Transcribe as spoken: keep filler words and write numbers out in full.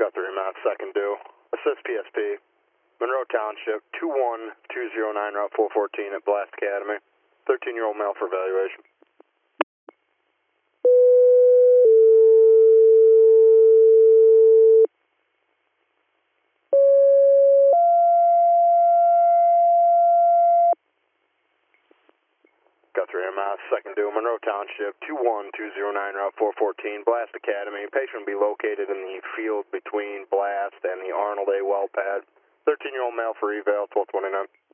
Guthrie, Mass, second due. Assist P S P. Monroe Township, two one two zero nine, Route four fourteen at Blast Academy. thirteen-year-old male for evaluation. Guthrie, Mass, second due. Monroe Township, two one two zero nine, Route four fourteen, Blast Academy. Patient will be located in the field between Blast and the Arnold A. well pad. thirteen-year-old male for eval, twelve twenty-nine.